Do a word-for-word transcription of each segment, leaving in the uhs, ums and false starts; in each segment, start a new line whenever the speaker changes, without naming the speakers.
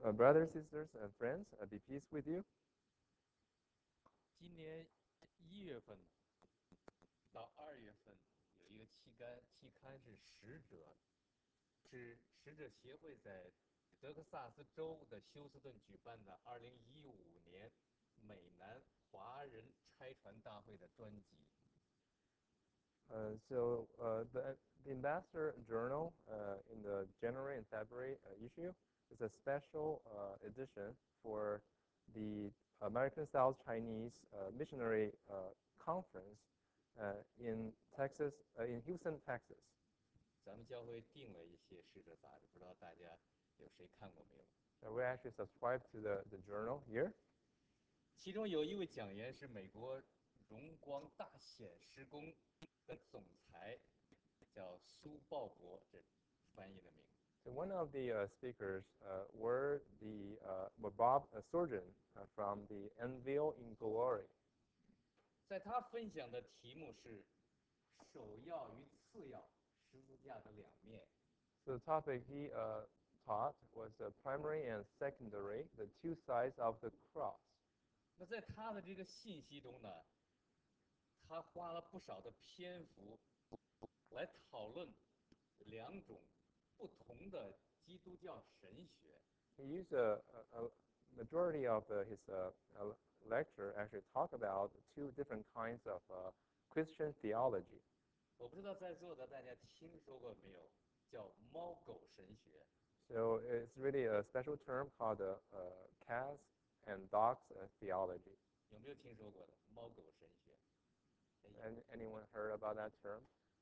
Uh, brothers, sisters, and friends, uh, be peace with you.
今年一月份到二月份有一个期刊，期刊是使者，是使者协会在德克萨斯州的休斯顿举办的二零一五年美南华人拆船大会的专辑。
Uh, so uh, the, the Ambassador Journal uh, in the January and February uh, issue is a special uh, edition for the American South Chinese uh, Missionary uh, Conference uh, in Texas, uh, in Houston, Texas.
咱们教会订了一些使者杂志，不知道大家有谁看过没有？
Uh, we actually subscribe to the, the journal here.
其中有一位讲员是美国荣光大显施工的总裁，叫苏鲍勃，这翻译的名。
So one of the uh, speakers uh, were the uh, were Bob uh, Surgeon uh, from the Unveil in Glory.
在他分享的题目是首要与次要十字架的两面。
So the topic he uh, taught was uh, primary and secondary, the two sides of the cross.
那在他的这个信息中呢，他花了不少的篇幅来讨论两种不同的基督教神学。
He used a, a, a majority of uh, his uh, uh, lecture actually talk about two different kinds of uh, Christian theology.
我不知道在座的大家听说过没有，叫猫狗神学。
So it's really a special term called uh, uh, cats and dogs uh, theology.
有没有听说过的猫狗神学？
And anyone heard about that term?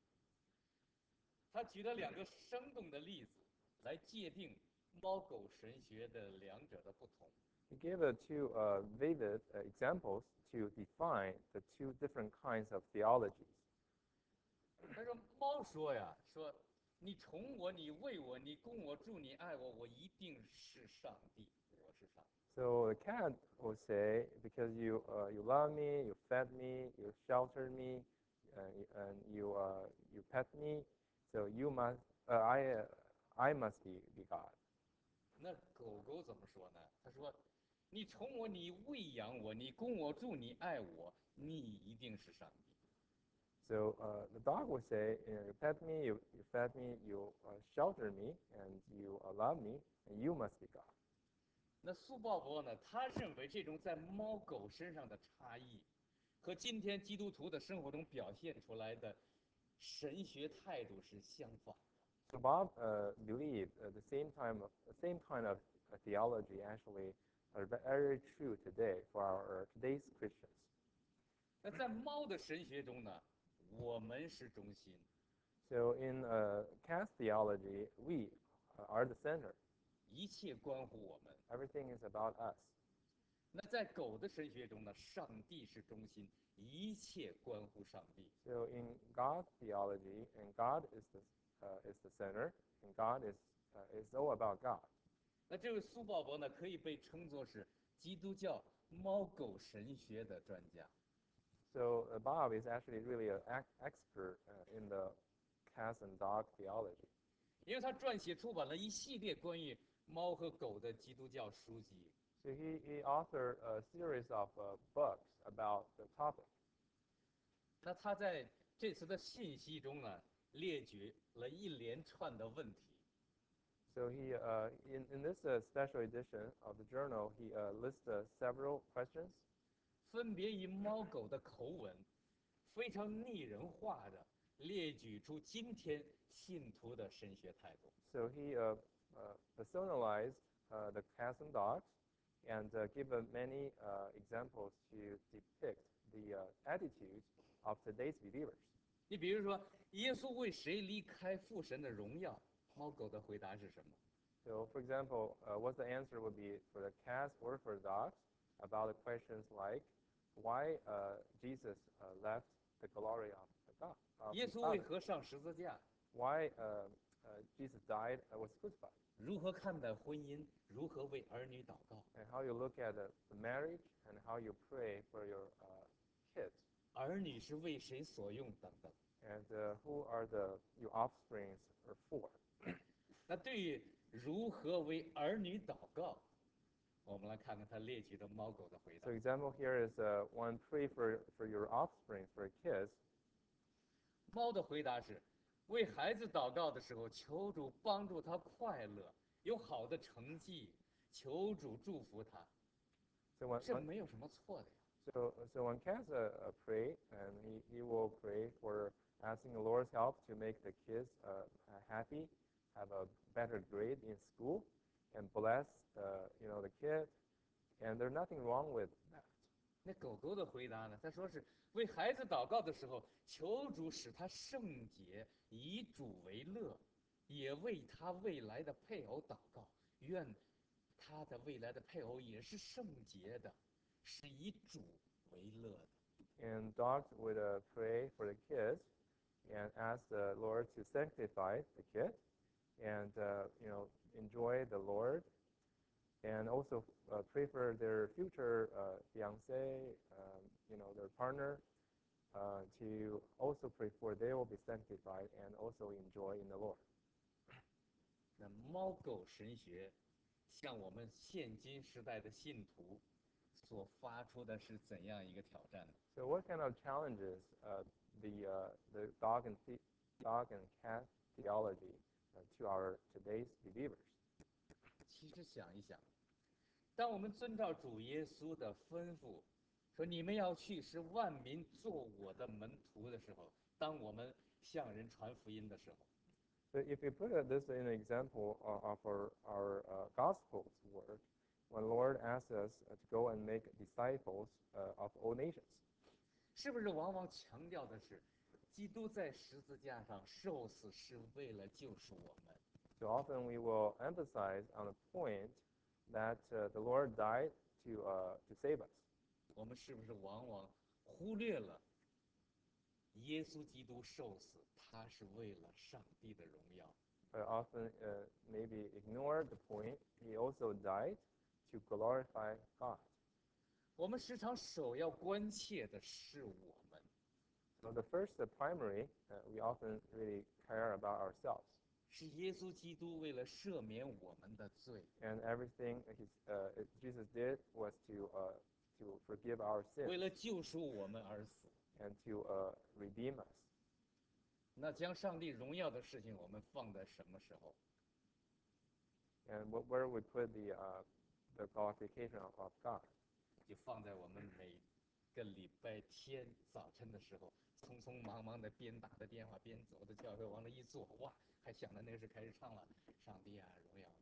他举了两个生动的例子来界定猫狗神学的两者的不同。
He gave uh, two uh, vivid uh, examples to define the two different kinds of theologies.
他说猫说呀，说你宠我，你喂我，你供我住，你爱我，我一定是上帝，我是上帝。
So the cat will say, because you uh, you love me, you fed me, you sheltered me, uh, and you uh, you pet me, so you must uh, I uh, I must be, be God.
那狗狗怎么说呢？他说，你宠我，你喂养我，你供我住，你爱我，你一定是上帝。
So uh, the dog will say, you, know, you pet me, you, you fed me, you uh, sheltered me, and you uh, love me, and you must be God.
那苏鲍勃呢？他认为这种在猫狗身上的差异，和今天基督徒的生活中表现出来的神学态度是相反的。
So Bob uh, believed uh, the same time, the same kind of uh, theology actually are very true today for our today's Christians.
那在猫的神学中呢，我们是中心，
So in uh, cat theology, we uh, are the center.
一切关乎我们。
Everything is about us.
那在狗的神学中呢，上帝是中心，一切关乎上帝。
So in God theology, and God is the uh, is the center, and God is uh, is all about God.
那这位苏鲍勃呢，可以被称作是基督教猫狗神学的专家。
So uh, Bob is actually really an expert uh, in the cat and dog theology.
因为他撰写出版了一系列关于猫和狗的基督教书籍。
So he, he authored a series of uh, books about the topic.
那他在这次的信息中呢，列举了一连串的问题。
So he, uh, in, in this uh, special edition of the journal, he uh, lists uh, several questions.
分别以猫狗的口吻，非常拟人化的列举出今天信徒的神学态度。
So he uh, uh, personalized uh, the cats and dogs and uh, give uh, many uh, examples to depict the uh, attitudes of today's believers.
你比如说，耶稣为谁离开父神的荣耀？猫狗的回答是什么？
So, for example, uh, what the answer would be for the cats or for the dogs about the questions like why uh, Jesus uh, left the glory of the God. Of
耶
the
稣为
Father.
何上十字架？
Why uh, uh, Jesus died and was crucified.
如何看待婚姻？如何为儿女祷告？
And how you look at the, the marriage and how you pray for your uh, kids.
儿女是为谁所用？等等。
And uh, who are the your offsprings are for.
那对于如何为儿女祷告， 我们来看看他列举的猫狗的回答
So。example here is uh, one pray for for your offspring, for kids.
猫的回答是：为孩子祷告的时候，求主帮助他快乐，有好的成绩，求主祝福他。
So when,
这
when
没有什么错的呀。
so so when kids uh, uh, pray, and he, he will pray for asking the Lord's help to make the kids uh, happy, have a better grade in school, and bless uh, you know the kid, and there's nothing wrong with that.
那狗狗的回答呢？他说是为孩子祷告的时候，求主使他圣洁，以主为乐，也为他未来的配偶祷告，愿他的未来的配偶也是圣洁的，是以主为乐的。
And dogs would uh, pray for the kids and ask the Lord to sanctify the kid, and uh, you know enjoy the Lord, and also uh, pray for their future uh, fiance, um, you know their partner, uh, to also pray for they will be sanctified and also enjoy in the Lord.
那猫狗神学向我们现今时代的信徒所发出的是怎样一个挑战呢？
So what kind of challenges uh, the uh, the dog and the- dog and cat theology uh, to our today's believers?
其实想一想，当我们遵照主耶稣的吩咐，说你们要去使万民做我的门徒的时候，当我们向人传福音的时候，
So if we put uh, this in an example of, of our, our uh, Gospels work, when Lord asks us uh, to go and make disciples uh, of all nations,
是不是往往强调的是，基督在十字架上受死是为了救赎我们？
so often we will emphasize on the point that uh, the Lord died to, uh, to save us.
我们是不是往往忽略了耶稣基督受死，他是为了上帝的荣耀？
But often uh, maybe ignore the point, he also died to glorify God.
我们时常首要关切的是我们，
So the first, the primary, uh, we often really care about ourselves.
是耶稣基督为了赦免我们的罪，
And everything he's, uh, Jesus did was to, uh, to forgive our
为
sins
了救赎我们而死。
and to uh, redeem us.
那将上帝荣耀的事情，我们放在什么时候？
And what, where we put the, uh, the glorification of, of God.
就放在我们每个礼拜天早晨的时候，匆匆忙忙的边打着电话边走到教会往那一坐，哇，还想着那是开始唱了上帝啊荣耀，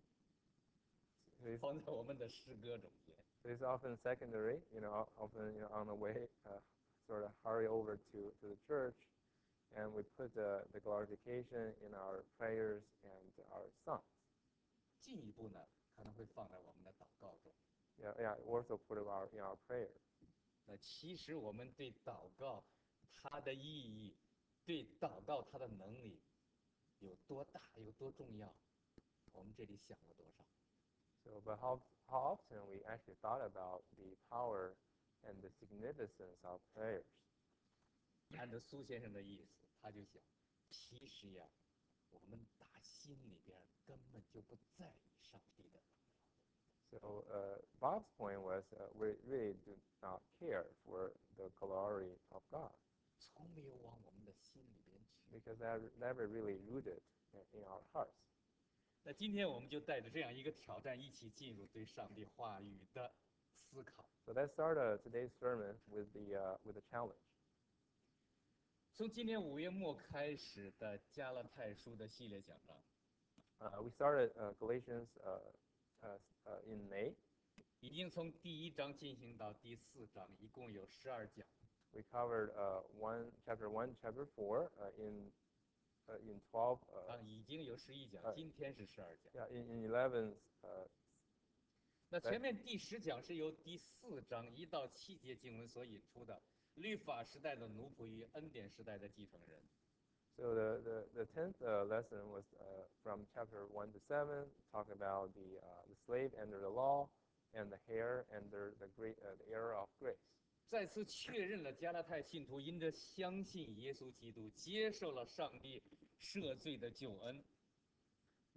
So it's,
放在我们的诗歌中间。
so it's often secondary, you know, often you know, on the way, uh, sort of hurry over to, to the church, and we put the, the glorification in our prayers and our songs.
进一步呢，可能会放在我们的祷告中。
Yeah, yeah, also put it our, in our prayer.
那其实我们对祷告它的意义，对祷告它的能力有多大，有多重要，我们这里想了多少？
So, but how, how often we actually thought about the power and the significance of prayers?
按照苏先生的意思，他就想，其实呀，我们打心里边根本就不在意上帝的荣耀。
So uh, Bob's point was uh, we really do not care for the glory of God
从没有往我们的心里边去。
because that never really rooted in, in our hearts.
那今天我们就带着这样一个挑战，一起进入对上帝话语的思考。
So let's start uh, today's sermon with the uh, with a challenge.
从今年五月末开始的加拉太书的系列讲章，
Uh, we started uh, Galatians uh, uh, uh, in May.
已经从第一章进行到第四章，一共有十二讲。
We covered uh, one chapter one, chapter four uh, in uh, in twelve.
啊，
Uh,
已经有十一讲，
呃
今天是十二讲。
yeah, in, in eleven. Uh,
那前面第十讲是由第四章一到七节经文所引出的律法时代的奴仆与恩典时代的继承人。
So the the, the tenth uh, lesson was uh, from chapter one to seven, talk about the uh, the slave under the law and the heir under the great uh, the era of grace.
再次确认了加拉太信徒因着相信耶稣基督，接受了上帝赦罪的救恩，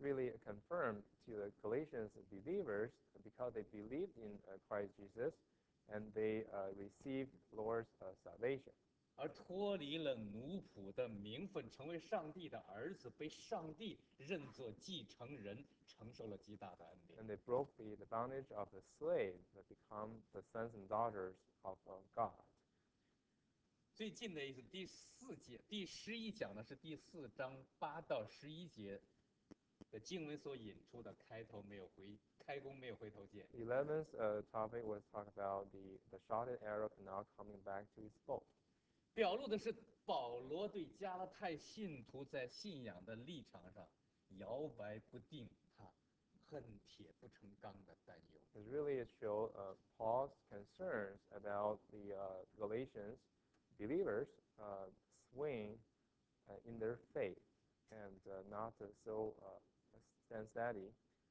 really confirmed to the Galatians believers because they believed in uh, Christ Jesus and they uh, received Lord's uh, salvation.
而脱离了奴仆的名分，成为上帝的儿子，被上帝认作继承人，承受了极大的恩典。
And they broke the, the bondage of the slave to become the sons and daughters of, of God.
最近的意思，第四节第十一讲的是第四章八到十一节的经文所引出的，开头没有回，开弓没有回头箭。
The eleventh uh, topic was talk about the, the shotted arrow now coming back to his bow.
表露的是保罗对加拉太信徒在信仰的立场上摇摆不定，他恨铁不成钢的担忧。
It really shows uh, Paul's concerns about the uh, Galatians believers uh, swing uh, in their faith and uh, not uh, so uh, stand steady,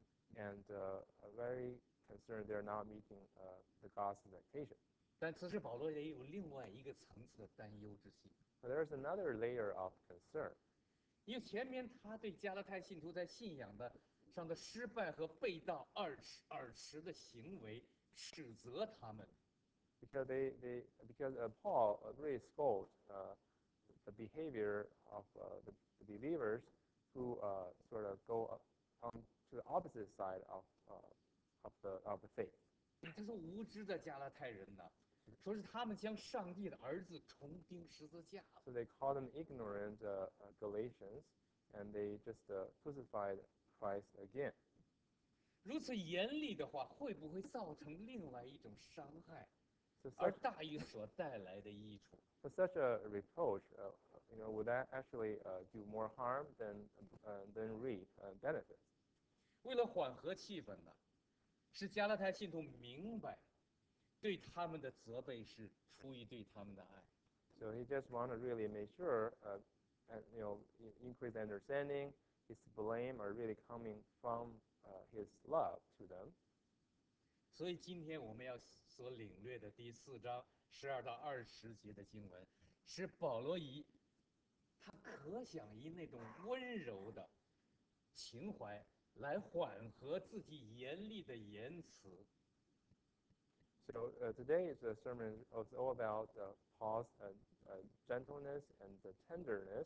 and uh, very concerned they're not meeting uh, the God's expectation.
但此时保罗也有另外一个层次的担忧之心，
But there's another layer of concern.
因为前面他对加拉太信徒在信仰的上的失败和背道而驰而驰的行为，指责他们。
Because they, they because uh, Paul uh, really scolds uh, the behavior of uh, the, the believers who uh, sort of go on to the opposite side of uh, of the of the faith.
他说无知的加拉太人呐，说是他们将上帝的儿子重钉十字架。
So they call them ignorant uh, uh, Galatians, and they just uh, crucified Christ again.
如此严厉的话，会不会造成另外一种伤害，
So
而
such
大于所带来的益处？
so such a reproach, uh, you know, would that actually uh, do more harm than uh, than reap uh, benefits?
为了缓和气氛呢，使加拉太信徒明白，对他们的责备是出于对他们的爱。
So he just want to really make sure, uh, and, you know, increase understanding. His blame are really coming from uh, his love to them.
所以今天我们要所领略的第四章十二到二十节的经文，使保罗以他可想以那种温柔的情怀来缓和自己严厉的言辞。
So uh, today's uh, sermon is all about uh, Paul's uh, uh, gentleness and the tenderness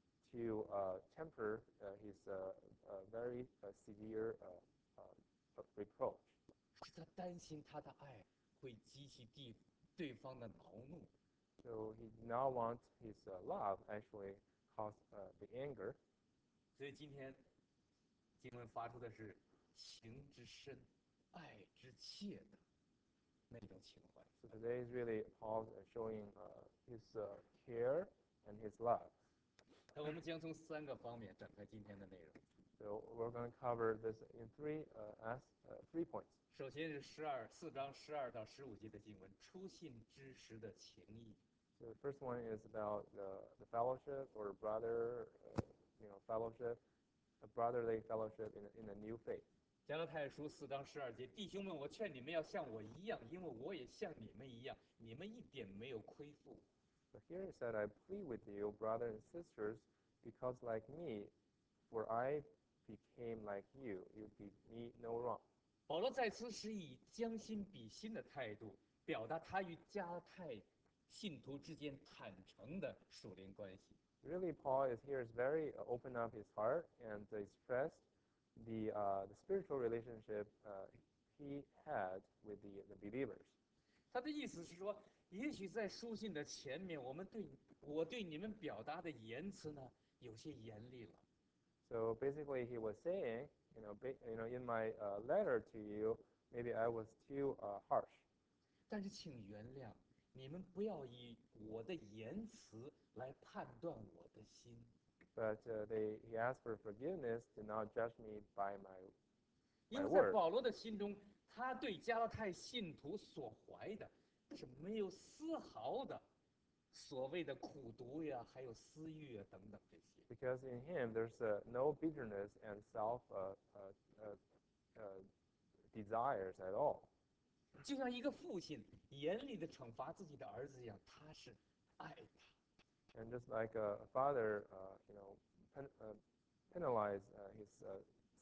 to uh, temper uh, his uh, uh, very uh, severe uh, uh, reproach.
使他担心他的爱会激起地对方的恼怒。
So he did not want his uh, love actually cause uh, the anger.
所以今天经文发出的是情之深、爱之切的那种情怀。
So today is really Paul uh, showing uh, his uh, care and his love.
那我们将从三个方面展开今天的内容。
So we're going to cover this in three uh, as uh, three points.
首先是十二四章十二到十五节的经文，出信之时的情谊。
So the first one is about the, the fellowship or brother, uh, you know, fellowship, a brotherly fellowship in, in a new faith.
加拉太书四章十二节，弟兄们，我劝你们要像我一样，因为我也像你们一样，你们一点没有亏负。
So here it said, I plead with you, brothers and sisters, because like me, for I became like you, you did me no wrong.
保罗在此时以将心比心的态度，表达他与加拉太信徒之间坦诚的属灵关系。
Really, Paul is here is very uh, open up his heart and uh, expressed the uh, the spiritual relationship uh, he had with the, the believers.
他的意思是说，也许在书信的前面，我们对我对你们表达的言辞呢，有些严厉了。
So basically, he was saying, you know, ba- you know, in my uh, letter to you, maybe I was too uh, harsh.
但是请原谅，你们不要以我的言辞来判断我的心，
But uh, they, he asked for forgiveness. Do not judge me by my
因为
my
在
word.
保罗的心中，他对加拉太信徒所怀的是没有丝毫的所谓的苦毒呀，还有私欲啊等等这些。
Because in him, there's uh, no bitterness and self uh, uh, uh, uh, desires at all.
就像一个父亲严厉的惩罚自己的儿子一样，他是爱他。
And just like a father, uh, you know, pen, uh, penalize uh, his uh,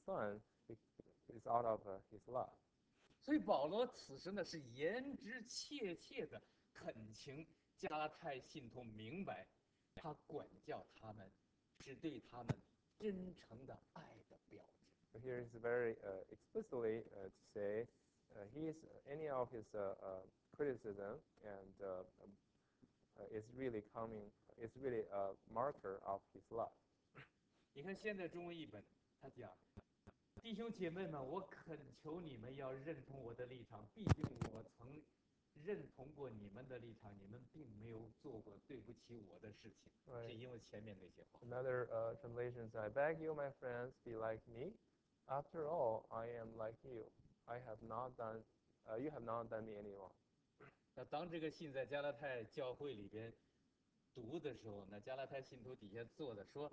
Son is out of uh, His love.
所以保罗此时呢是言之切切的恳请加拉太信徒明白，他管教他们是对他们真诚的爱的标志。
But here is very uh, explicitly uh, to say uh, he is any of his uh, uh, criticism and uh, um, uh, is really coming. It's really a marker of his love.
你看现在中文译本，他讲弟兄姐妹们，我恳求你们要认同我的立场，毕竟我曾认同过你们的立场，你们并没有做过对不起我的事情，
Right.
是因为前面那些话。
Another uh, translation says, I beg you, my friends, be like me. After all, I am like you. I have not done, uh, you have not done me any wrong.
那当这个信在加拉太教会里边读的时候，那加拉太信徒底下坐的说：“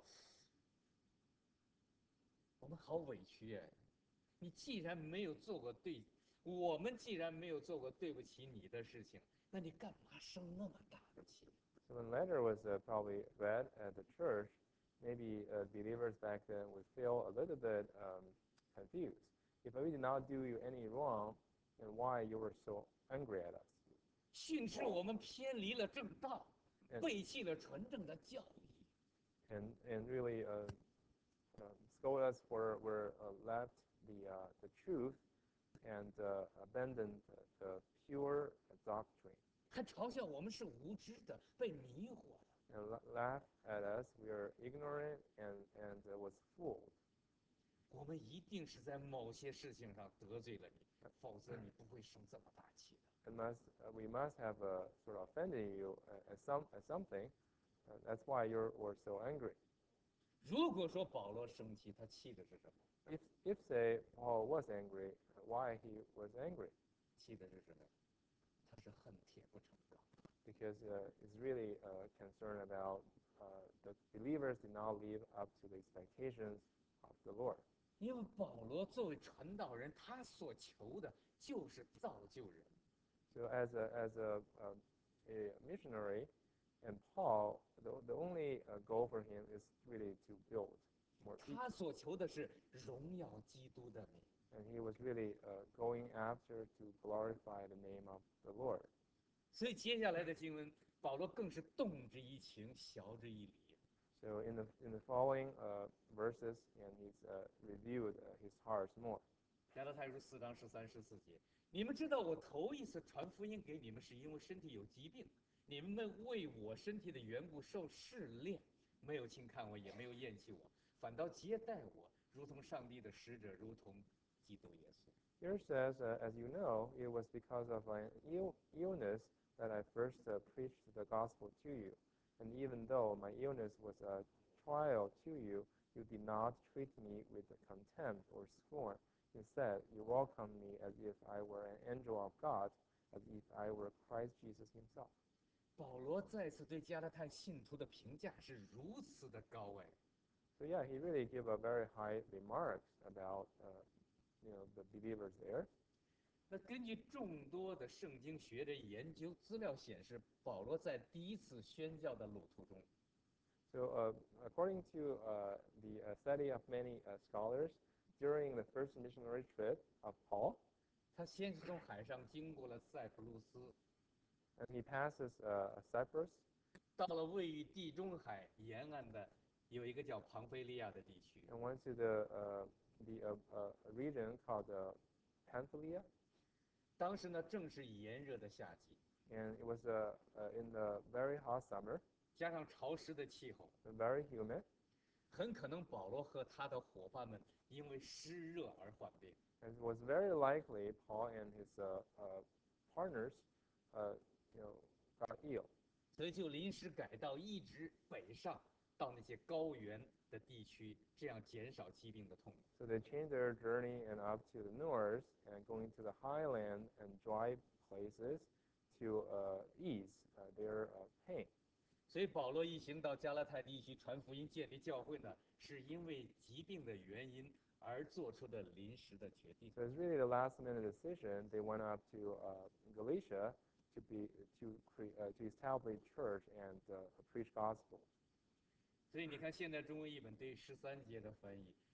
我们好委屈哎！你既然没有做过对，我们既然没有做过对不起你的事情，那你干嘛生那么大的气？”
So when letter was uh, probably read at the church, maybe uh, believers back then would feel a little bit um, confused. If we did not do you any wrong, then why you were so angry at us?
训斥我们偏离了正道，
And-
背弃了纯正的教义。
And and really uh, uh, scold us for we're uh, left the uh, the truth and uh, abandoned the, the pure doctrine.
还嘲笑我们是无知的，被迷惑的。
And la- laugh at us, we are ignorant and and uh, was fooled.
我们一定是在某些事情上得罪了你，否则你不会生这么大气的。
And must uh, we must have uh, sort of offended you at, at some at something. Uh, that's why you're were so angry.
如果说保罗生气，他气的是什么？
If if say Paul was angry, why he was angry?
气的是什么？他是恨铁不成钢。
Because uh, it's really uh, concerned about uh, the believers did not live up to the expectations of the Lord.
因为保罗作为传道人，他所求的就是造就人。
So as a as a um, a missionary, and Paul, the the only uh, goal for him is really to build more people.
他所求的是荣耀基督的名。
And he was really uh, going after to glorify the name of the Lord.
所以接下来的经文，保罗更是动之以情，晓之以理。
So in the in the following uh, verses, and he's uh, reviewed uh, his heart more.
加拉太书四章十三、十四节，你们知道我头一次传福音给你们，是因为身体有疾病，你们为我身体的缘故受试炼，没有轻看我，也没有厌弃我，反倒接待我，如同上帝的使者，如同基督耶稣。
Here says, uh, as you know, it was because of an Ill- illness that I first uh, preached the gospel to you. And even though my illness was a trial to you, you did not treat me with contempt or scorn. Instead, you welcomed me as if I were an angel of God, as if I were Christ Jesus himself.
保罗再次对加拉太信徒的评价是如此的高哎，
So yeah, he really gave a very high remarks about uh, you know the believers there.
那根据众多的圣经学者研究资料显示，保罗在第一次宣教的路途中，
So uh, according to uh, the uh, study of many uh, scholars, during the first missionary trip of Paul,
他先是从海上经过了塞浦路斯，
and he passes uh, Cyprus,
到了位于地中海沿岸的有一个叫庞菲利亚的地区。
and went to the uh, the uh, uh, region called uh, Pamphylia,
当时呢正是炎热的夏季，
and it was uh, uh, in the very hot summer,
加上潮湿的气候，
very humid,
很可能保罗和他的伙伴们因为湿热而患病。
and it was very likely Paul and his uh, uh, partners, uh, you know, got ill.
所以就临时改道，一直北上到那些高原的地区，这样减少疾病的痛苦。
So they changed their journey and up to the north and going to the highland and dry places to uh, ease uh, their uh, pain.
所以保罗一行到加拉太地区传福音、建立教会呢，是因为疾病的原因而做出的临时的决定。
So it's really the last minute decision. They went up to uh, Galatia to be to cre- uh, to establish church and uh, preach gospel.
所以你看，现在中文译本对十三节的翻译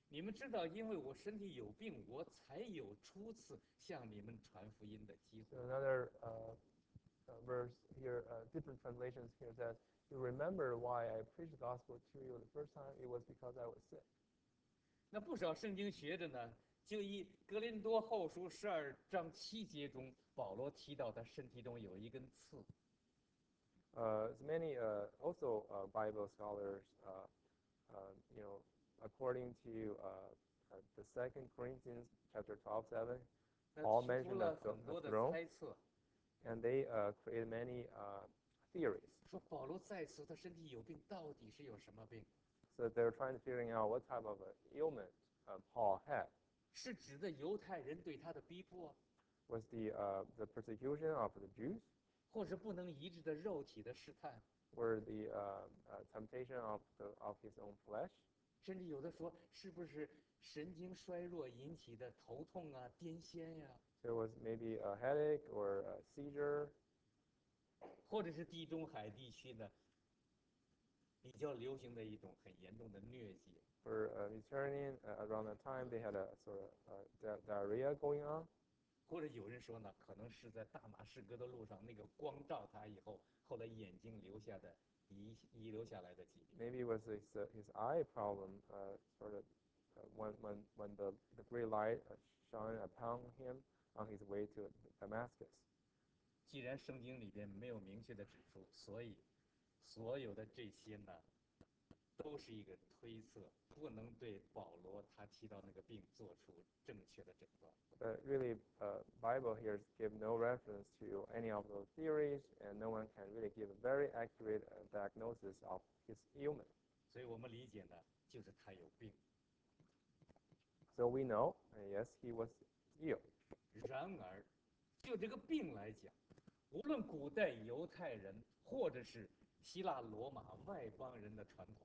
你们知道，因为我身体有病，我才有初次向你们传福音的机
So
会。
another uh, uh, verse here, uh, different translations here says, "You remember why I preached the gospel to you the first time? It was because I was sick."
那不少圣经学者呢，就以格林多后书十二章七节中，保罗提到他身体中有一根刺。
Uh, as many uh, also uh, Bible scholars, uh, uh, you know, according to uh, uh, the Second Corinthians chapter twelve seven,
那
Paul
提出
mentioned
了
the,
很
the
多的
throne,
猜测，
and they uh, created many uh, theories.
说保罗在此他身体有病，到底是有什么病？
So they're trying to figuring out what type of uh, ailment uh, Paul had.
是指的犹太人对他的逼迫，
Was the uh, the persecution of the Jews,
或是不能医治的肉体的试探，
or the uh, uh, temptation of the, of his own flesh?
甚至有的说是不是神经衰弱引起的头痛啊、癫痫呀、
There was maybe a headache or a seizure,
或者是地中海地区的比较流行的一种很严重的疟疾，
for uh, Mediterranean. Uh, around that time, they had a sort of uh, di- diarrhea going on.
或者有人说呢，可能是在大马士革的路上那个光照他以后，后来眼睛留下的遗遗留下来的疾病。
Maybe it was his, uh, his eye problem, uh, sort of uh, when, when, when the, the gray light uh, shone upon him on his way to Damascus.
既然圣经里边没有明确的指出，所以所有的这些呢，都是一个推测，不能对保罗他提到那个病做出正确的诊断。
But really, uh, Bible here give no reference to any of those theories, and no one can really give a very accurate uh, diagnosis of his ailment.
所以我们理解呢，就是他有病。
So we know, uh, yes, he was ill.
然而，就这个病来讲，无论古代犹太人或者是希腊罗马外邦人的传统，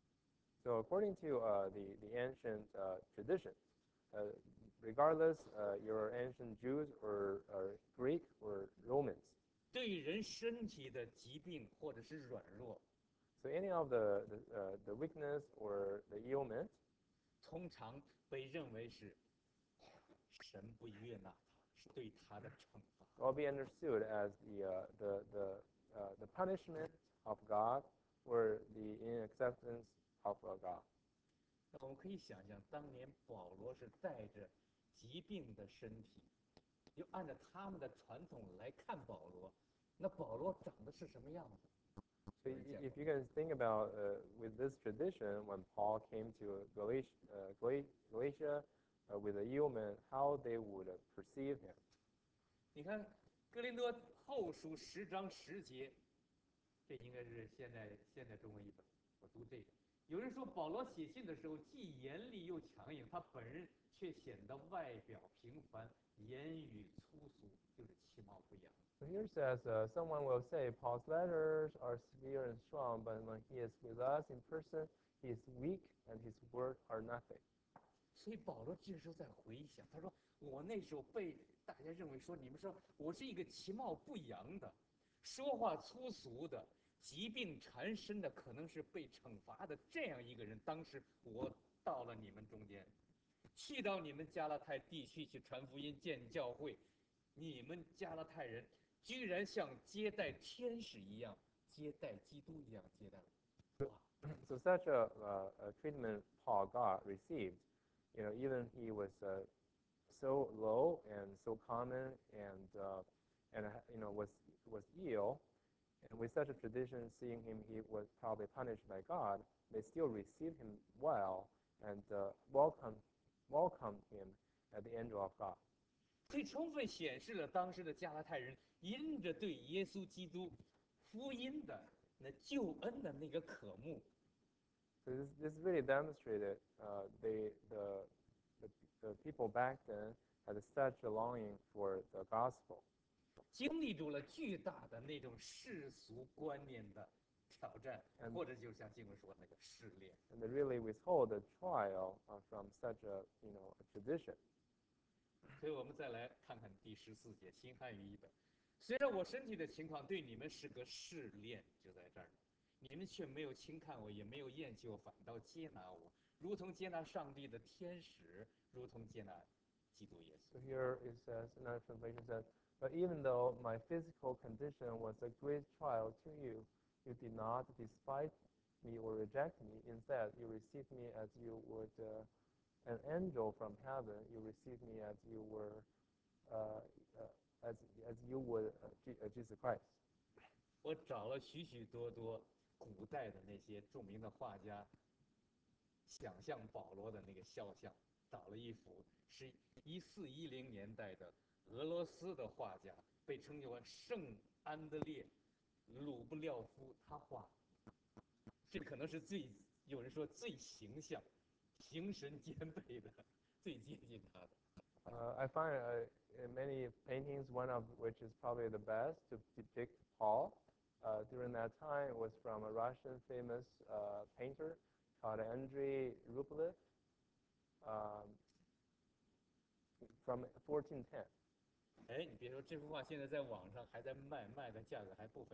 So according to uh, the, the ancient uh, tradition, uh, regardless uh, you're ancient Jews or, or Greek or Romans,
对于人身体的疾病或者是软弱，
so any of the, the, uh, the weakness or the ailment,
通常被认为是神不悦纳他，是对他的惩罚。
will be understood as the, uh, the, the, uh, the punishment of God or the inacceptance of uh, God.
那我们可以想象，当年保罗是带着疾病的身体，就按照他们的传统来看保罗，那保罗长得是什么样子？
So if you can think about uh, with this tradition, when Paul came to Galatia, uh, Galatia uh, with the ailment, how they would uh, perceive him.
你看哥林多后书十章十节，这应该是现在现代中文译本，我读这个。有人说保罗写信的时候既严厉又强硬，他本人却显得外表平凡，言语粗俗，就是其貌不扬。
So here it says, uh, someone will say, Paul's letters are severe and strong, but when he is with us in person, he is weak and his words are nothing.
所以保罗这时候在回想，他说：“我那时候被大家认为说，你们说我是一个其貌不扬的，说话粗俗的，疾病缠身的，可能是被惩罚的这样一个人。当时我到了你们中间，去到你们加拉太地区去传福音、建教会，你们加拉太人居然像接待天使一样接待基督一样接待我。哇！
So such a, uh, a treatment Paul got received, you know, even he was uh, so low and so common and uh, and uh, you know was was ill, and with such a tradition, seeing him, he was probably punished by God. They still received him well and uh, welcome welcomed him at the angel of God.
这充分显示了当时的加拉太人因着对耶稣基督福音的那救恩的那个渴慕，
So this, this really demonstrated uh, they, the, the the people back then had such a longing for the gospel.
经历住了巨大的那种世俗观念的挑战，
And-
或者就像经文说那个试炼。
And they really withhold the trial uh, from such a you know a tradition.
所以我们再来看看第十四节新汉语译本。虽然我身体的情况对你们是个试炼，就在这儿，你们却没有轻看我，也没有厌弃我，反倒接纳我， 如同接纳上帝的天使，如同接纳基督耶稣。
So here it says, another translation says, but even though my physical condition was a great trial to you, you did not despise me or reject me. Instead, you received me as you would uh, an angel from heaven. You received me as you were, uh, uh, as as you would uh, G, uh, Jesus Christ.
我找了许许多多古代的那些著名的画家，想象保罗的那个肖像，找了一幅是一四一零年代的俄罗斯的画家，被称作圣安德烈·鲁布廖夫他画的，这可能是最有人说最形象、形神兼备的，最接近他的。
Uh, I find uh, in many paintings, one of which is probably the best to depict Paul. Uh, during that time was from a Russian famous uh, painter called Andrei Rublev um, from fourteen ten.
哎，你别说，这幅画现在在网上还在卖，卖的价格还不菲。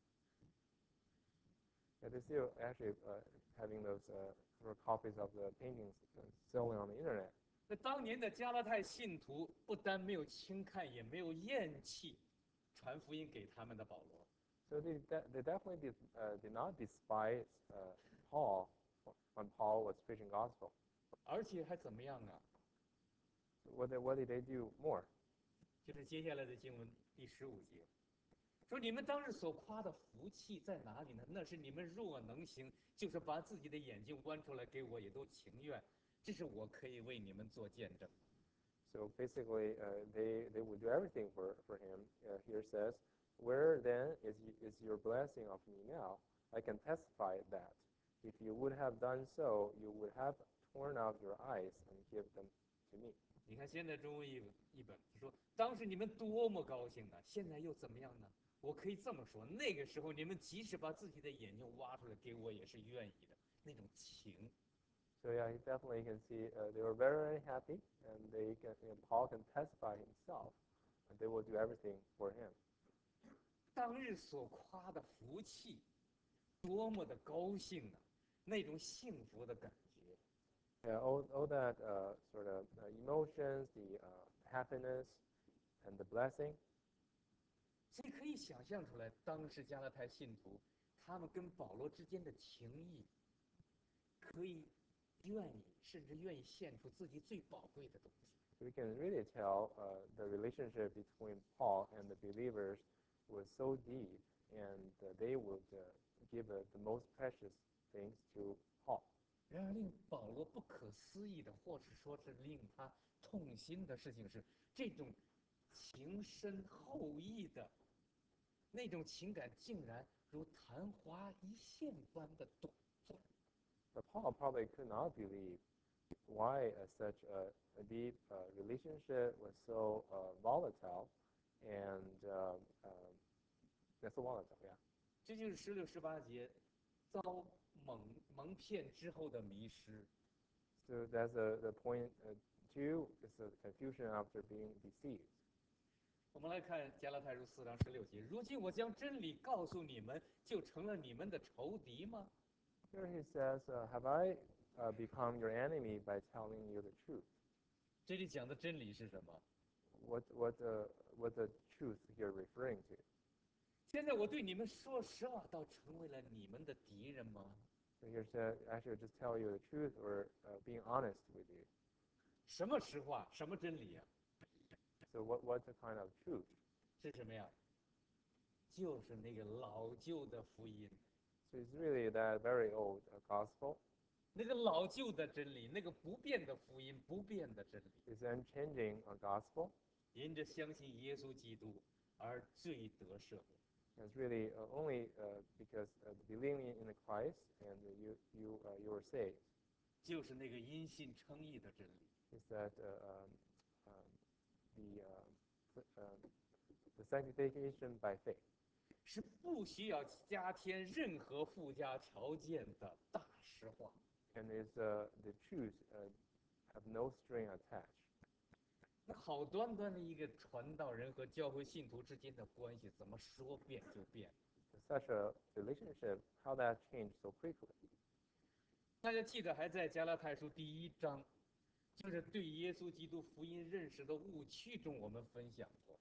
Yeah, they're still actually uh, having those uh, sort of copies of the paintings uh, selling on the internet.
那当年的加拉太信徒不单没有轻看，也没有厌弃传福音给他们的保罗。
So they, de- they definitely did, uh, did not despise uh, Paul when Paul was preaching gospel.
而且还怎么样啊？
So what, they, what did they do more?
就是接下来的经文第十五节，说你们当日所夸的福气在哪里呢？那是你们若能行，就是把自己的眼睛剜出来给我，也都情愿。这是我可以为你们做见证。
So basically, uh, they, they would do everything for, for him. Uh, here it says, where then is, is your blessing of me now? I can testify that. If you would have done so, you would have torn out your eyes and give them to me.
你看现在中文译本译本说，当时你们多么高兴啊！现在又怎么样呢？我可以这么说，那个时候你们即使把自己的眼睛挖出来给我，也是愿意的那种情。
So yeah, he definitely can see uh, they were very, very happy, and they can, you know, Paul can testify himself, and they will do everything for him.
当日所夸的福气，多么的高兴啊！那种幸福的感觉。
Yeah, all, all that uh, sort of uh, emotions, the uh, happiness, and the blessing.
所以可以想象出来，当时加拉太信徒他们跟保罗之间的情谊，可以愿意，甚至愿意献出自己最宝贵的东西。
We can really tell uh, the relationship between Paul and the believers was so deep, and uh, they would uh, give uh, the most precious things to Paul.
然而，令保罗不可思议的，或是说是令他痛心的事情是，这种情深厚谊的那种情感，竟然如昙花一现般的短暂。
But Paul probably could not believe why uh, such a, a deep uh, relationship was so uh, volatile, and um, um, that's so volatile, yeah.
这就是十六、十八节遭蒙蒙骗之后的迷失。
So that's a, the point uh, two is the confusion after being deceived.
我们来看加拉太书四章十六节，如今我将真理告诉你们，就成了你们的仇敌吗？
Here he says, uh, have I uh, become your enemy by telling you the truth?
这里讲的真理是什么？
What, what, uh, what the truth you're referring to?
现在我对你们说实话，倒成为了你们的敌人吗？
So here says, actually just tell you the truth or uh, being honest with you.
什么实话？什么真理啊？
So what, what's the kind of truth?
是什么呀？就是那个老旧的福音，
So it's really that very old uh, gospel.
那个老旧的真理，那个不变的福音，不变的真理。
It's unchanging uh, gospel.
因着相信耶稣基督而罪得赦免。
It's really uh, only uh, because of believing in the Christ and you, you, uh, you were saved.
就是那个因信称义的真理。
Is that uh, um, um, the, uh, um, the sanctification by faith.
是不需要加添任何附加条件的大实话。
And is uh, the truth uh, have no string attached.
那好端端的一个传道人和教会信徒之间的关系，怎么说变就变？
Such a relationship, how that changed so quickly.
大家记得还在加拉太书第一章，就是对耶稣基督福音认识的误区中，我们分享过。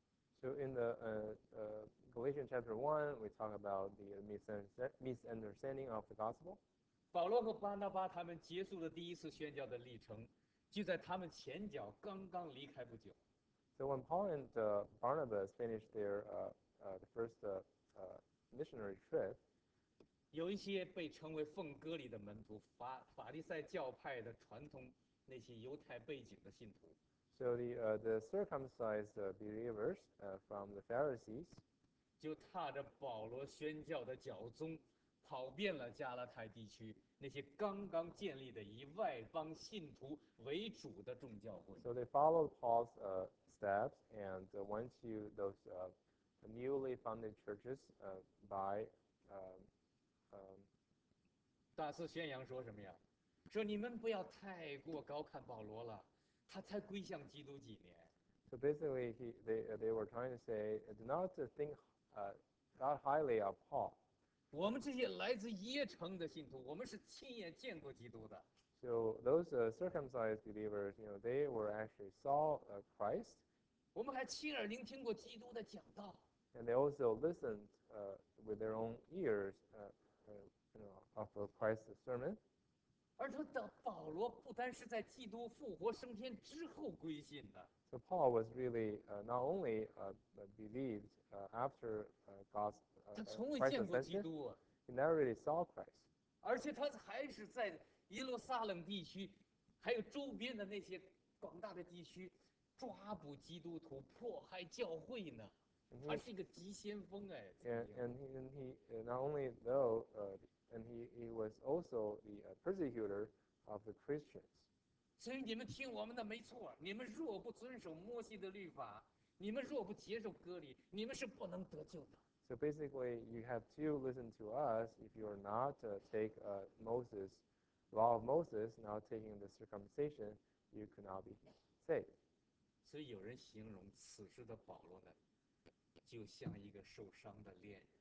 So in the uh, uh, Galatians chapter one, we talk about the misunderstanding of the gospel.
保罗和巴拿巴他们结束了第一次宣教的历程，就在他们前脚刚刚离开不久。
So when Paul and uh, Barnabas finished their uh, uh, the first uh, uh, missionary trip,
有一些被称为奉割礼的门徒，法法利赛教派的传统那些犹太背景的信徒，
so the uh, the circumcised uh, believers uh, from the Pharisees
就踏着保罗宣教的脚踪，跑遍了加拉太地区那些刚刚建立的以外邦信徒为主的众教会。
So they followed Paul's uh, steps and uh, went to those uh, newly founded churches uh, by. Um, um,
大肆宣扬说什么呀？说你们不要太过高看保罗了，他才归向基督几年。
so basically, he, they, uh, they were trying to say, do not uh, think uh, not highly of Paul.
我们这些来自耶城的信徒，我们是亲眼见过基督的。
So those uh, circumcised believers, you know, they were actually saw uh, Christ,
我们还亲耳聆听过基督的讲道。
and they also listened uh, with their own ears, uh, uh, you know, of uh, Christ's sermon.
而说的保罗不单是在基督复活升天之后归信的，
So Paul was really uh, not only uh, believed uh, after uh, God's
他
uh,
从未
Christ's
见过基
ascension,
督啊，
he never really saw Christ.
而且他还是在耶路撒冷地区，还有周边的那些广大的地区，抓捕基督徒、迫害教会呢。
And
他
he,
是一个急先锋哎，曾
and,
经
and he, and he uh, not only though, uh, and he, he was also the uh, persecutor of the Christians.
所以你们听我们的没错，你们若不遵守摩西的律法，你们若不接受割礼，你们是不能得救的。
So basically, you have to listen to us. If you are not uh, take uh, Moses, law of Moses, now taking the circumcision, you could not be saved.
所以有人形容此时的保罗呢，就像一个受伤的恋人。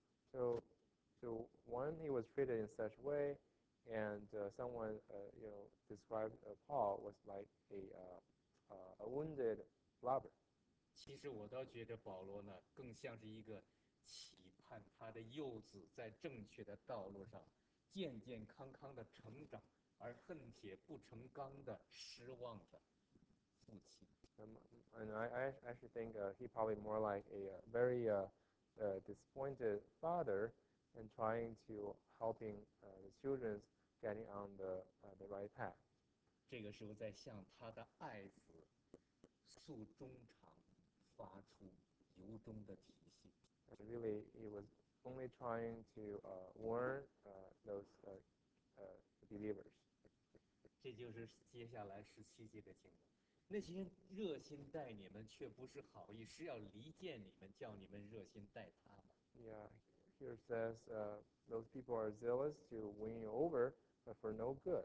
So, so when he was treated in such way, and uh, someone uh, you know described uh, Paul was like a uh, uh, a wounded lover.
其实我倒觉得保罗呢，更像是一个期盼他的幼子在正确的道路上健健康康的成长，而恨铁不成钢的失望的父亲。
Um, and I, I actually think uh, he probably more like a uh, very uh, uh, disappointed father and trying to helping uh, the children getting on the uh, the right path.
这个时候在向他的爱子诉衷肠，发出由衷的体恤。
And really, he was only trying to uh, warn uh, those uh, uh, believers.
这就是接下来十七节的经文。那些人热心待你们，却不是好意，是要离间你们，叫你们热心待他们。
Yeah, here it says uh, those people are zealous to win you over, but for no good.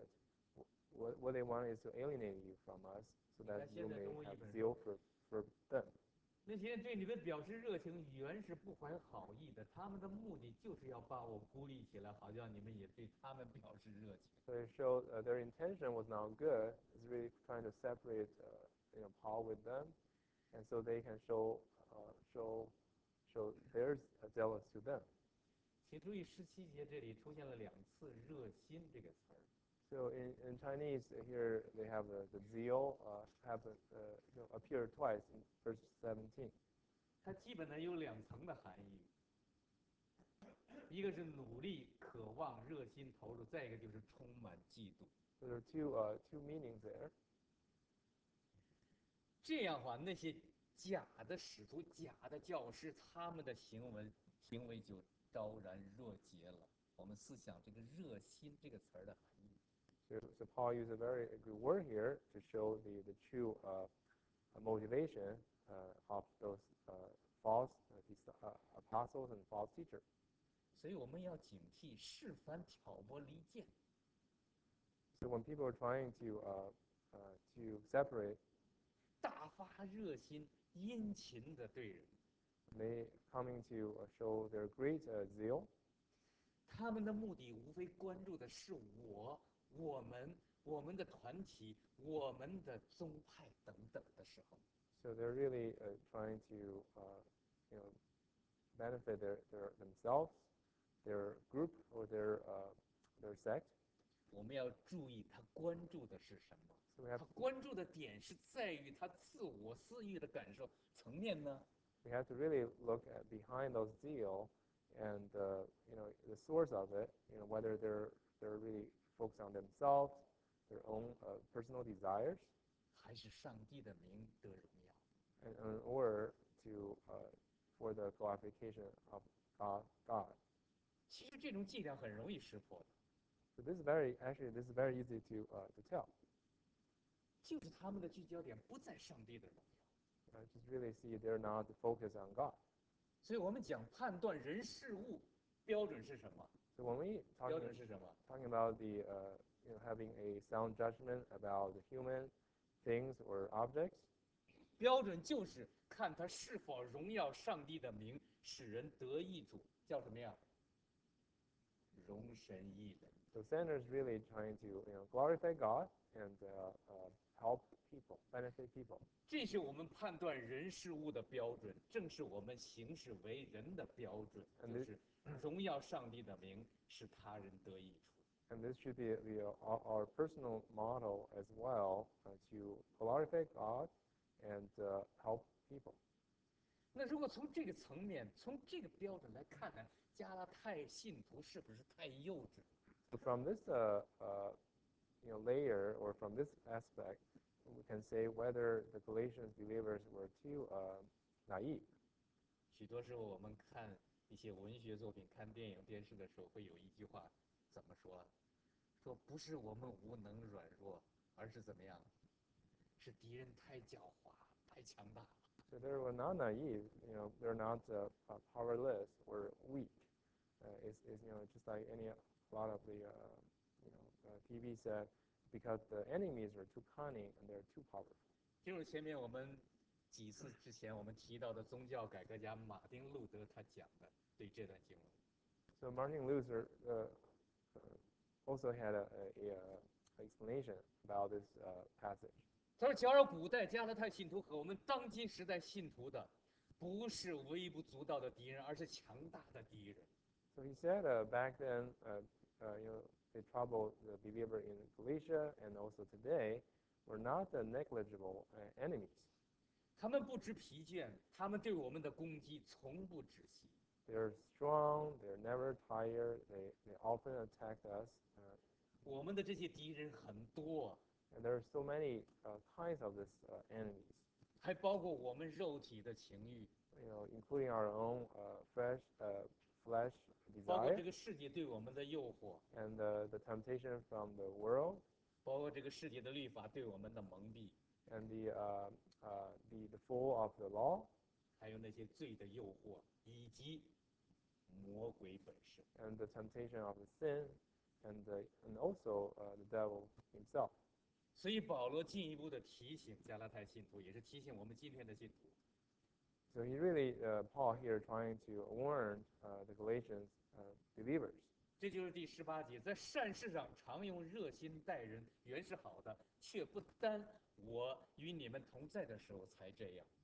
What, what they want is to alienate you from us, so that you may have zeal for, for them.
那些人对你们表示热情，原是不怀好意的，他们的目的就是要把我孤立起来，好像你们也对他们表示热情。
So it showed uh, their intention was not good. It's really trying to separate, uh, you know, Paul with them, and so they can show, uh, show, show their zealous to them.
请注意，十七节这里出现了两次“热心”这个词儿。
So in, in Chinese here they have the, the zeal uh, happen uh, you know, appear twice in verse seventeen.
它基本呢有两层的含义，一个是努力、渴望、热心投入，再一个就是充满嫉妒。
So there are two uh, two meanings there.
这样的话，那些假的使徒、假的教师，他们的行为行为就昭然若揭了。我们思想这个“热心”这个词儿的含义。
So, so Paul used a very good word here to show the, the true uh, motivation uh, of those uh, false uh, apostles and false teachers.
所以我们要警惕是凡挑拨离间。
So when people are trying to uh, uh, to separate,
大发热心、殷勤的对人，
they coming to uh, show their great uh, zeal.
他们的目的无非关注的是我、我们、我们的团体、我们的宗派等等的时候，
So they're really uh, trying to, uh, you know, benefit their, their themselves, their group, or their uh, their sect.
我们要注意他关注的是什么。
So we have
他关注的点是在于他自我私欲的感受层面呢，
we have to really look at behind those zeal and uh, you know the source of it. You know whether they're they're really focused on themselves, their own uh, personal desires,
还是上帝的名得荣耀。
and in order to uh, for the glorification of God. God.
其实这种伎俩很容易识破的，
So this is very actually this is very easy to uh, to tell.
就是他们的聚焦点不在上帝的荣耀。
Uh, just really see they're not focused on God.
所以我们讲判断人事物标准是什么？
So when we
标
talking
准是什么？
talking about the uh, you know having a sound judgment about the human things or objects,
标准就是看他是否荣耀上帝的名，使人得益处，叫什么呀？容神益人。
so Sanders is really trying to you know glorify God and uh, uh, help people, benefit people.
这是我们判断人事物的标准，正是我们行事为人的标准，就是荣耀上帝的名，使他人得益处。
And this should be the, our, our personal model as well uh, to glorify God and uh, help people.
那如果从这个层面，从这个标准来看呢，加拉太信徒是不是太幼稚？
So from this uh, uh, you know layer or from this aspect, we can say whether the Galatians believers were too uh, naive.
许多时候我们看一些文学作品、看电影、电视的时候，会有一句话怎么说？说不是我们无能软弱，而是怎么样？是敌人太狡猾、太强大了。
So they were not naive, you know, they're not uh, uh, powerless or weak. Uh, it's, it's, you know, just like any a lot of the, uh, you know, uh, T V said, because the enemies are too cunning and they're too powerful.
就是前面我们几次之前我们提到的宗教改革家马丁路德他讲的对这段经文。
So Martin Luther uh, uh, also had a, a, a explanation about this uh, passage.
他说：“假如古代加拉太信徒和我们当今时代信徒的，不是微不足道的敌人，而是强大的敌人。”
So he said uh, back then, uh, uh, you know, they troubled the believer in Galatia and also today were not the negligible uh, enemies.
他们不知疲倦，他们对我们的攻击从不止息。
They're strong, they're never tired, they, they often attack us. Uh,
我们的这些敌人很多，
and there are so many uh, kinds of this uh, enemies,
还包括我们肉体的情欲，
you know, including our own uh, fresh uh, flesh
包括
desire
这个世界对我们的诱惑，
and uh, the temptation from the world
包括这个世界的律法对我们的蒙蔽，
and the, uh, uh, the, the fool of the law
还有那些罪的诱惑，以及魔鬼本身。
and the temptation of the sin and, the, and also uh, the devil himself.
所以保罗进一步的提醒加拉太信徒，也是提醒我们今天的信徒，
So he really, uh, Paul here, trying to warn uh, the Galatians uh, believers.
这就是第十八节，在善事上常用热心待人，原是好的，却不单我与你们同在的时候才这样。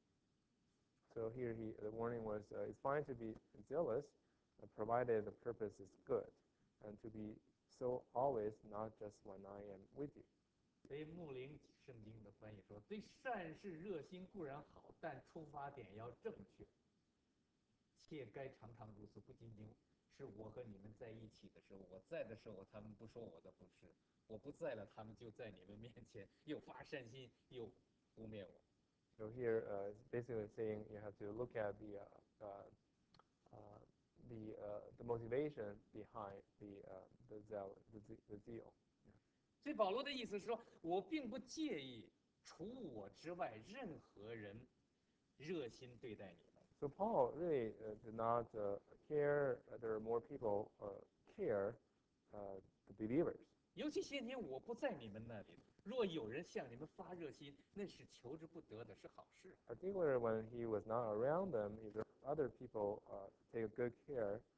So here he, the warning was, uh, it's fine to be zealous, uh, provided the purpose is good, and to be so always, not just when I am with you.
所以牧灵圣经的翻译说，对善事热心固然好，但出发点要正确，且该常常如此，不仅仅是我和你们在一起的时候，我在的时候他们不说我的不是，我不在了，他们就在你们面前又发善心，又污蔑我。
So here, uh, it's basically saying you have to look at the uh, uh, uh, the uh, the motivation behind the uh, the zeal, the, ze- the zeal.
所以保罗的意思是说，我并不介意除我之外任何人热心对待你们。
So Paul really uh, did not uh, care. Uh, there are more people uh, care uh, the believers.
尤其些年我不在你们那里，若有人向你们发热心，那是求之不得的，是好事。
Particularly when he was not around them, if there are other people uh, take good care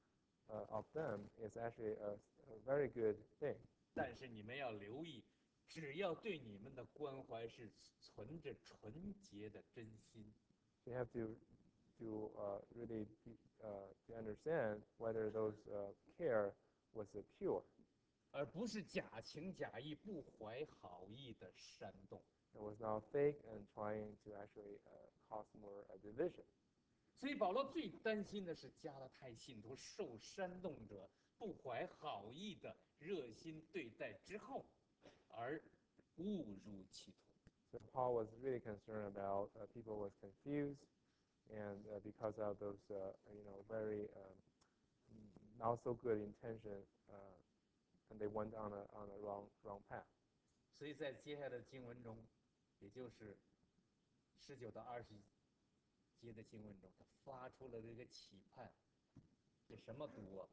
uh, of them is actually a, a very good thing.
但是你们要留意，只要对你们的关怀是存着纯洁的真心，
So you have to to uh, really be, uh, to understand whether those uh, care was uh, pure.
而不是假情假意、不怀好意的煽动。
It was not fake and trying to actually uh, cause more uh, division.
所以保罗最担心的是加拉太信徒受煽动者不怀好意的热心对待之后，而误入歧途。
So Paul was really concerned about uh, people was confused, and uh, because of those, uh, you know, very um, not so good intention, uh, and they went on a on a wrong wrong path.
所以在接下来的经文中，也就是十九到二十节的经文中，他发出了这个期盼，是什么读啊？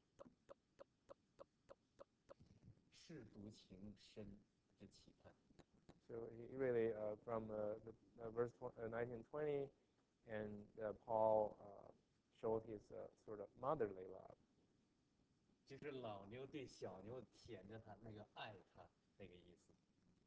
舐犊情深之期盼。
So he really, uh, from uh, the, uh, verse nineteen twenty, and uh, Paul uh, showed his uh, sort of motherly love.
就是老牛对小牛舔着它那个爱它那个意思。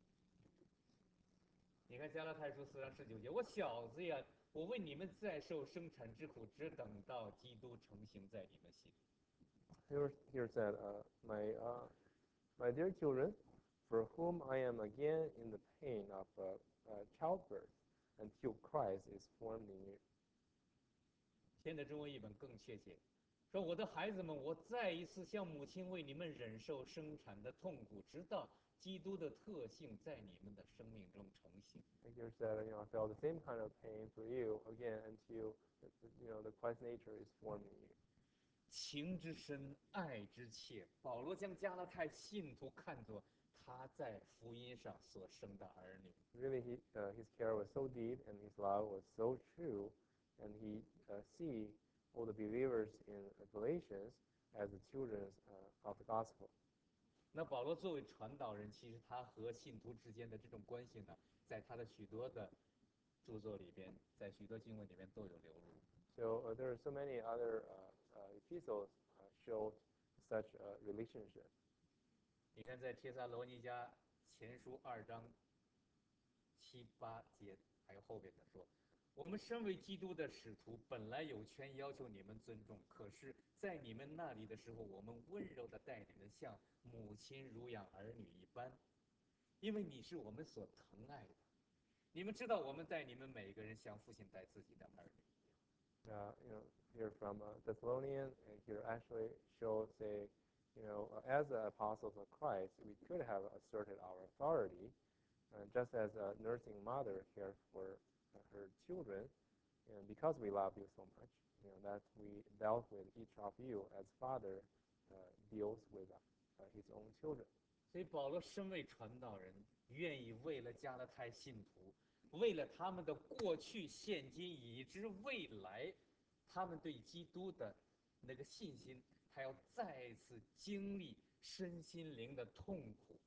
你看加拉太书四章十九节，我小子呀，我为你们再受生产之苦，只等到基督成形在你们心里。
Here, here said, uh, my uh, my dear children, for whom I am again in the pain of uh, uh, childbirth, until Christ is formed in you.
现在中文译本更确切，说我的孩子们，我再一次像母亲为你们忍受生产的痛苦，直到基督的特性在你们的生命中成型。
Like here said, you know, I felt the same kind of pain for you again until you know the Christ nature is formed in you.
情之深，爱之切。保罗将加拉太信徒看作他在福音上所生的儿女。
Really, he, uh, his care was so deep and his love was so true, and he uh, see all the believers in Galatians as the children uh, of the gospel.
那保罗作为传道人，其实他和信徒之间的这种关系呢，在他的许多的著作里边，在许多经文里边都有流露。
So uh, there are so many other uh, uh, epistles uh, show such a relationship.
你看，在帖撒罗尼迦前书二章七八节，还有后边的说，我们身为基督的使徒，本来有权要求你们尊重，可是，在你们那里的时候，我们温柔的待你们，像母亲乳养儿女一般，因为你是我们所疼爱的。你们知道，我们待你们每个人像父亲待自己的儿女。
Uh, you know, here from uh, Thessalonian, and here actually shows a, you know, uh, as the apostles of Christ, we could have asserted our authority, uh, just as a nursing mother cares for uh, her children, and because we love you so much, you know, that we dealt with each of you as father uh, deals with uh, his own children.
所以保罗身为传道人，愿意为了加拉太信徒，为了他们的过去、现今以至未来，他们对基督的那个信心，他要再次经历身心灵的痛苦。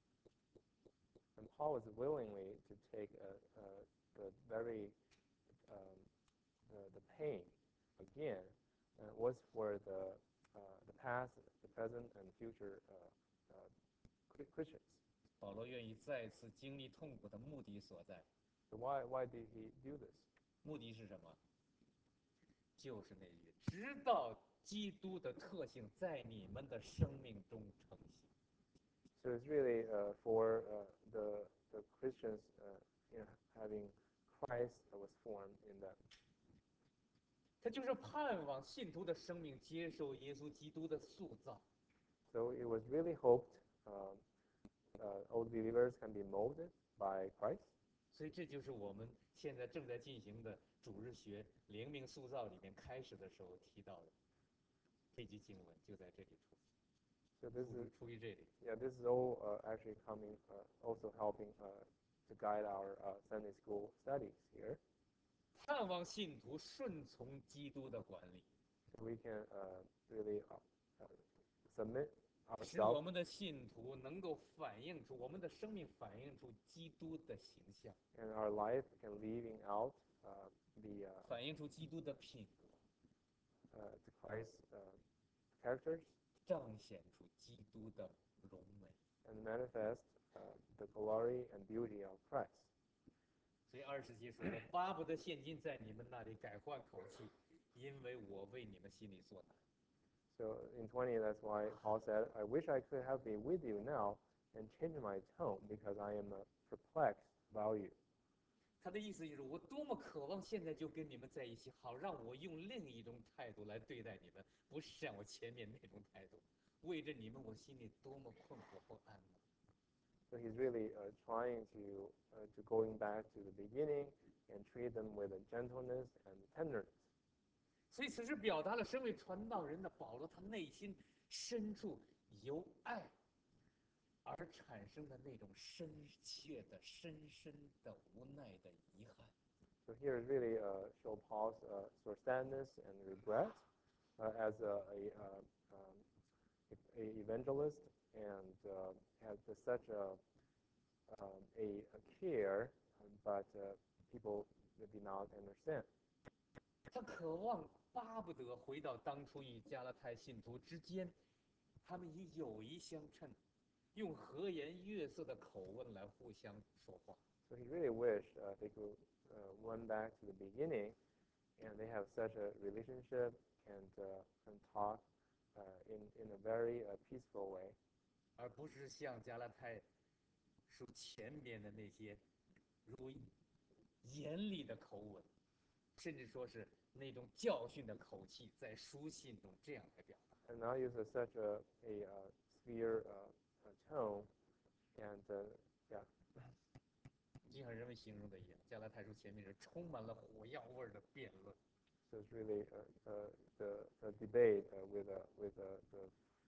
And Paul was willingly to take uh, uh, the very um, uh, the pain again uh, was for the uh, the past, the present, and future uh, uh, Christians.
保罗愿意再次经历痛苦的目的所在，
So why why did he do this?
目的是什么？就是那句，直到基督的特性在你们的生命中成型。
So it's really uh, for uh, the the Christians, uh, you know, having Christ that was formed in them.
他就是盼望信徒的生命接受耶稣基督的塑造。
So it was really hoped um, uh, all believers can be molded by Christ.
所以这就是我们现在正在进行的主日学灵命塑造里面开始的时候提到的这句经文，就在这里出
So this
出
is
出于这里。
yeah, this is all uh, actually coming, uh, also helping uh, to guide our uh, Sunday school studies here.
盼望信徒顺从基督的管理，
So we can uh, really uh, uh, submit
使我
ourselves,
们的信徒能够反映出我们的生命反映出基督的形象，
and our life can living out uh, the uh,
反映出基督的品格。
uh, the Christ uh, characters
彰显出基督的荣美。
and manifest uh, the glory and beauty of Christ.
所以二十节说：“我巴不得现今在你们那里改换口气，因为我为你们心里所难。”
So in twenty, that's why Paul said, I wish I could have been with you now and change my tone because I am uh, perplexed about you.
他的意思就是，我多么渴望现在就跟你们在一起，好让我用另一种态度来对待你们，不是像我前面那种态度。为着你们，我心里多么困惑不安呢。
So he's really uh, trying to uh, to going back to the beginning and treat them with a gentleness and tenderness.
所以此时表达了身为传道人的保罗，他内心深处由爱而产生的那种深切的、深深的无奈的遗憾。
So here is really uh, show Paul's uh, sort of sadness and regret uh, as a, a, uh, um, a, evangelist and uh, has such a, um, a, a care, but uh, people did not understand.
他渴望巴不得回到当初与加拉太信徒之间，他们以友谊相称，用和颜悦色的口吻来互相说话。
So he really wished uh, they could uh, went back to the beginning, and they have such a relationship and uh, and talk uh, in in a very uh, peaceful way,
而不是像加拉太书前边的那些如严厉的口吻，甚至说是那种教训的口气，在书信中这样来表达。
and now use a, such a a uh, severe uh, a tone, and uh, yeah.
就像人们形容的一样，加拉太书前面是充满了火药味的辩论。
So it's really uh, uh, the, the debate uh, with uh, with uh, the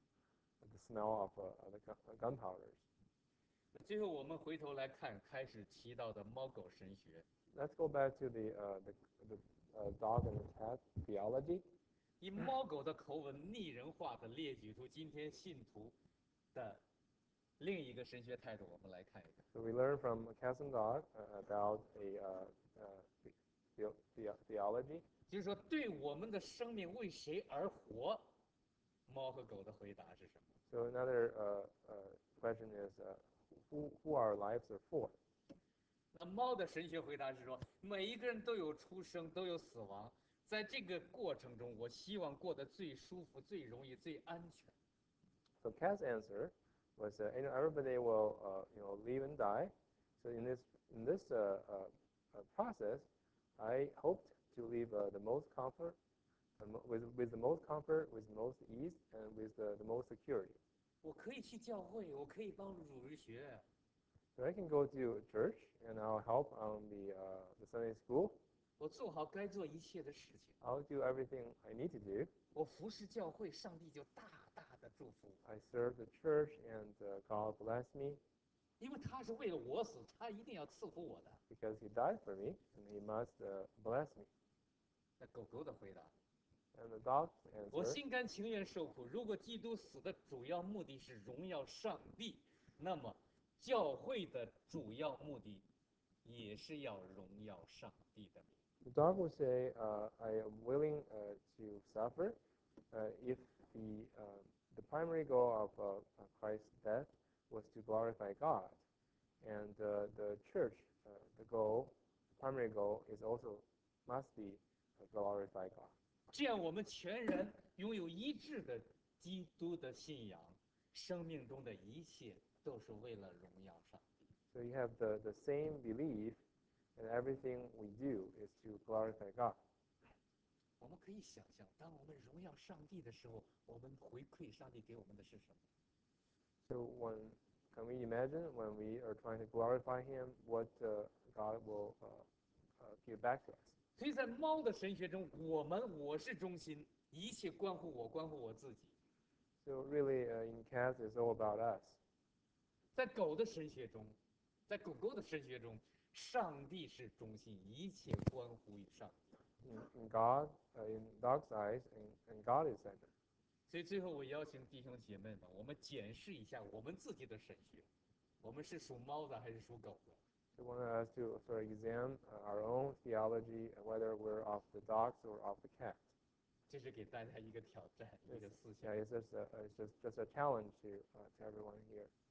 the smell of uh, the gunpowders.
最后我们回头来看开始提到的猫狗神学。
Let's go back to the uh, the, the uh, dog and the cat theology.
以猫狗的口吻拟人化的列举出今天信徒的另一个神学态度，我们来看一看。
So we learn from Cat and Dog uh, about a uh, uh, the, the, theology.
就是说，对我们的生命为谁而活，猫和狗的回答是什么？
So another uh, uh, question is uh, who, who our lives are for.
那猫的神学回答是说，每一个人都有出生，都有死亡，在这个过程中，我希望过得最舒服、最容易、最安全。
So Cat's answer was, uh, you know, everybody will, uh, you know, live and die. So in this in this uh, uh, uh, process, I hoped to live uh, the most comfort, uh, with with the most comfort, with the most ease, and with the, the most security.
我可以去教会，我可以帮助主日学，
So I can go to church and I'll help on the uh, the Sunday school.
我做好该做一切的事情，
I'll do everything I need to do.
我服侍教会，上帝就大大的祝福我，
I serve the church and uh, God bless me
因为他是为了我死，他一定要赐福我的。
because He died for me and He must uh, bless me.
那狗狗的回答，
And the dog's
我
answer,
心甘情愿受苦。如果基督死的主要目的是荣耀上帝，那么教会的主要目的也是要荣耀上帝的名。
the dog will say, uh, I am willing uh, to suffer uh, if the uh, the primary goal of uh, Christ's death was to glorify God, and uh, the church, uh, the goal, primary goal is also must be uh, glorify God.
这样，我们全然拥有一致的基督的信仰，生命中的一切都是为了荣耀上帝。
So you have the, the same belief, and everything we do is to glorify God.
我们可以想象，当我们荣耀上帝的时候，我们回馈上帝给我们的是什么？
So when can we imagine when we are trying to glorify Him, what uh, God will uh, uh, give back to us?
所以在猫的神学中，我们我是中心，一切关乎我，关乎我自己。
So really, uh, in cats, it's all about us.
在狗的神学中，在狗狗的神学中，上帝是中心，一切关乎于上帝。
In, in God, uh, in dog's eyes, and, and God is center.
所以最后，我邀请弟兄姐妹们，我们检视一下我们自己的神学，我们是属猫的还是属狗的？
So I want us to sort of examine uh, our own theology, and whether we're of the dogs or of the cat.
这是给大家一个挑战，一个思想。
Yeah, it's just a, it's just just a challenge to uh, to everyone here.